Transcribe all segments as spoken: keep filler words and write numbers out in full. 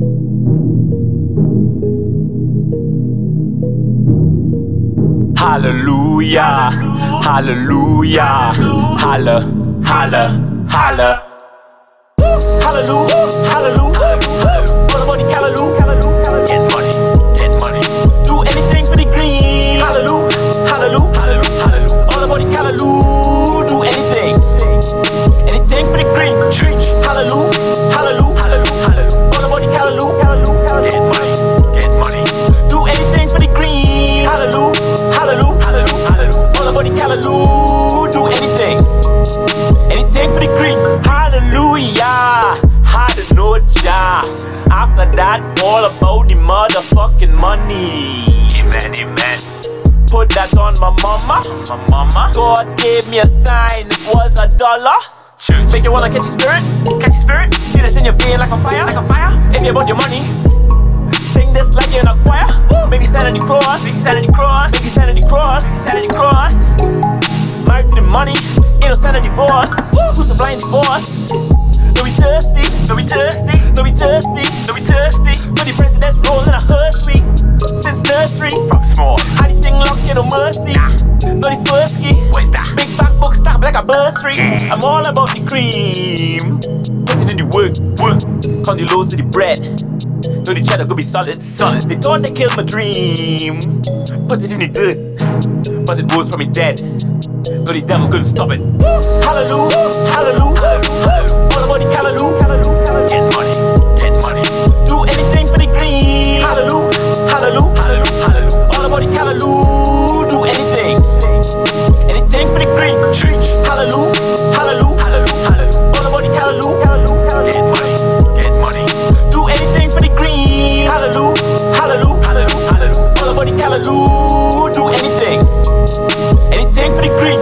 Hallelujah, hallelujah, holla, holla, holla. Hallelujah, hallelujah, all about the callaloo. Get money, get money. Do anything for the green. Hallelujah, hallelujah, hallelujah, all about the callaloo. Do anything, anything for the green. Hallelujah, hallelujah, all about the callaloo. Get money, get money. Do anything for the green. Hallelujah, hallelujah, all about the callaloo. Do anything, anything for the green. Hallelujah, hallelujah. After that, all about the motherfucking money. Amen, amen. Put that on my mama. My mama. God gave me a sign, it was a dollar. Make you wanna catch your spirit, catch your spirit. Feel it in your vein like a fire, like a fire. If you about your money, sing this like you're in a choir. Maybe stand on the cross, maybe stand on the cross, maybe stand on the cross, stand on the cross. Married to the money, ain't no sign of divorce. Who's supplying divorce? No we thirsty, no we thirsty, no we thirsty, no we thirsty. For the president's rolling a Hershey since nursery. From small, how the thing lock, you no mercy. Nah. No the first key, what is that? Big back book stop like a bursary. I'm all about the cream. Put it in the work, work. Count the loads to the bread. No the cheddar could be solid, solid. They thought they killed my dream. Put it in the dirt, but it rose from me dead. No the devil couldn't stop it. Hallelujah, hallelujah, all about the callaloo. Get money, get money. Do anything for the green. Hallelujah, hallelujah, all about the callaloo. Do anything, anything for the green. Hallelujah, hallelujah, all about the callaloo. Get money, get money. Do anything for the green. Hallelujah, hallelujah, all about the callaloo. Do anything, anything for the green.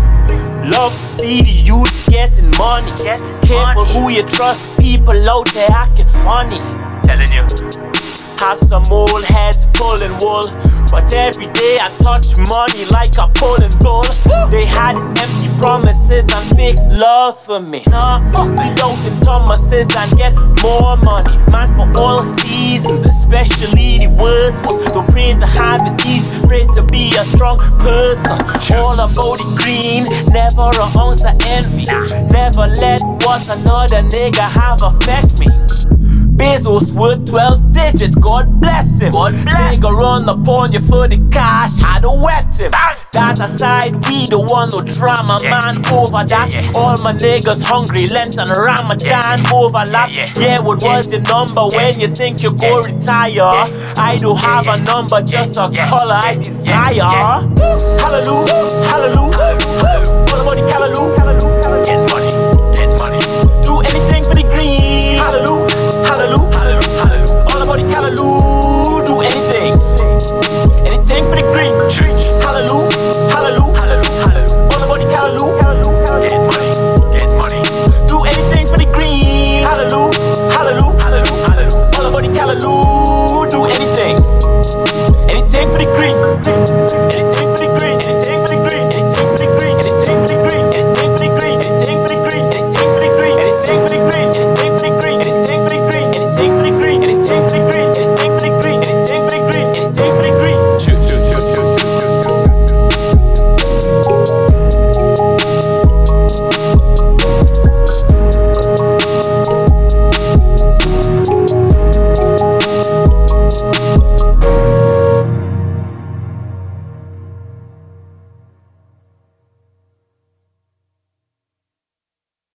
Love to see the youths getting money. Get Careful money. Who you trust, people out there acting funny. Telling you, have some old heads pulling wool, but every day I touch money like a pulling bull. They had empty promises and fake love for me. Nah, fuck the doubting Thomases and get more money. Man, for all seasons, especially the worst ones. Don't pray to have it easy, pray to be a strong person. All about the green, never an ounce of envy. Never let what another nigga have affect me. Bezos worth twelve digits, God bless him. God bless. Nigga run up on you for the cash, had to wet him. That aside, we the one no drama, yeah. Man over that, yeah, yeah. All my niggas hungry, Lent and Ramadan, yeah, overlap. Yeah, yeah. Yeah, what was the number, yeah, when you think you go, yeah, retire? Yeah. I don't have, yeah, a number, just, yeah, a, yeah, color, yeah, I desire. Yeah, yeah. Hallelujah, hallelujah, all about the callaloo. Get money, get money. Do anything for the green. Hallelujah, hallelujah, all about the callaloo. Do anything, anything for the green. Hallelujah, hallelujah, all about the callaloo. Get money, get money. Do anything for the green. Hallelujah, hallelujah, all about the callaloo. Do anything, anything for the green.